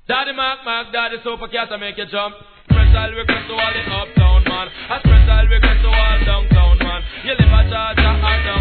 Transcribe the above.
Daddy Mark, Daddy Super Cat, I make you jump. Special request to all the uptown man. A special request to all downtown man. You live a cha-cha or